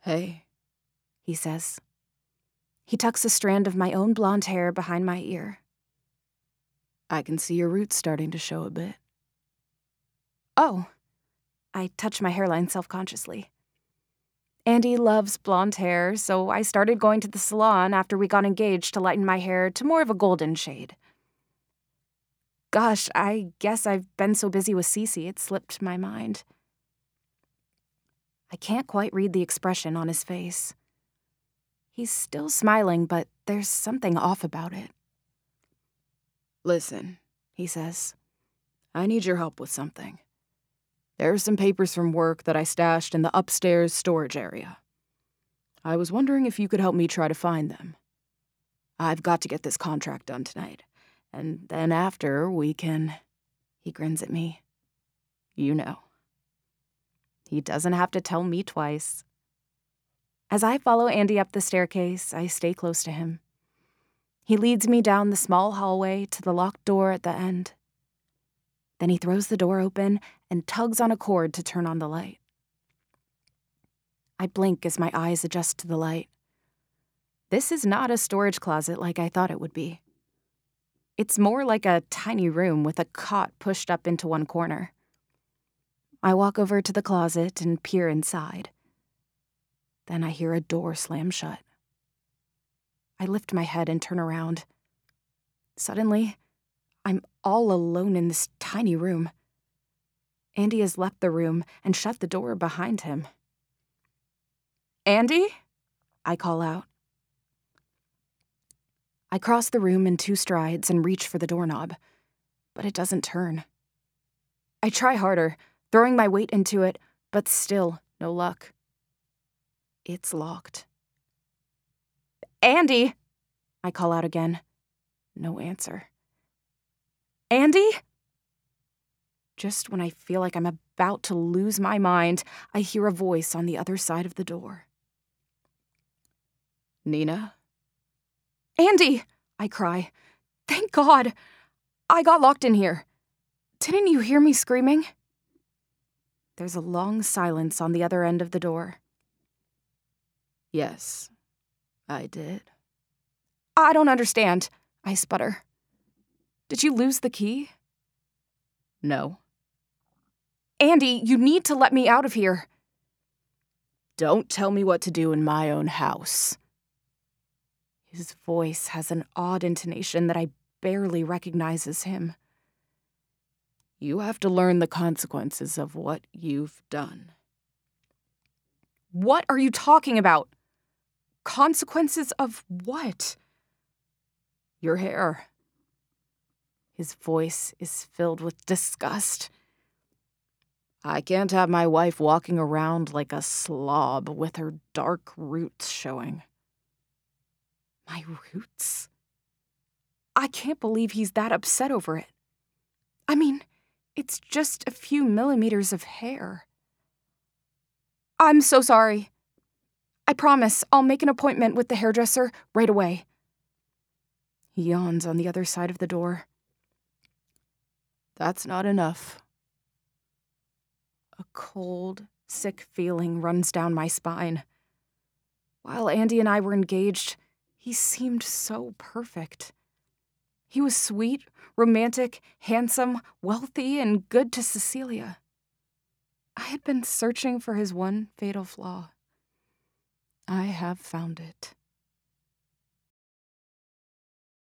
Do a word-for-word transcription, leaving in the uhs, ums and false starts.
Hey, he says. He tucks a strand of my own blonde hair behind my ear. I can see your roots starting to show a bit. Oh. I touch my hairline self-consciously. Andy loves blonde hair, so I started going to the salon after we got engaged to lighten my hair to more of a golden shade. Gosh, I guess I've been so busy with Cece it slipped my mind. I can't quite read the expression on his face. He's still smiling, but there's something off about it. Listen, he says. I need your help with something. There are some papers from work that I stashed in the upstairs storage area. I was wondering if you could help me try to find them. I've got to get this contract done tonight, and then after we can... He grins at me. You know. He doesn't have to tell me twice. As I follow Andy up the staircase, I stay close to him. He leads me down the small hallway to the locked door at the end. Then he throws the door open and tugs on a cord to turn on the light. I blink as my eyes adjust to the light. This is not a storage closet like I thought it would be. It's more like a tiny room with a cot pushed up into one corner. I walk over to the closet and peer inside. Then I hear a door slam shut. I lift my head and turn around. Suddenly, I'm all alone in this tiny room. Andy has left the room and shut the door behind him. Andy? I call out. I cross the room in two strides and reach for the doorknob, but it doesn't turn. I try harder, throwing my weight into it, but still no luck. It's locked. Andy! I call out again. No answer. Andy? Just when I feel like I'm about to lose my mind, I hear a voice on the other side of the door. Nina? Andy! I cry. Thank God! I got locked in here. Didn't you hear me screaming? There's a long silence on the other end of the door. Yes, I did. I don't understand, I sputter. Did you lose the key? No. Andy, you need to let me out of here. Don't tell me what to do in my own house. His voice has an odd intonation that I barely recognize as him. You have to learn the consequences of what you've done. What are you talking about? Consequences of what? Your hair. His voice is filled with disgust. I can't have my wife walking around like a slob with her dark roots showing. My roots? I can't believe he's that upset over it. I mean, it's just a few millimeters of hair. I'm so sorry. I promise I'll make an appointment with the hairdresser right away. He yawns on the other side of the door. That's not enough. A cold, sick feeling runs down my spine. While Andy and I were engaged, he seemed so perfect. He was sweet, romantic, handsome, wealthy, and good to Cecilia. I had been searching for his one fatal flaw. I have found it.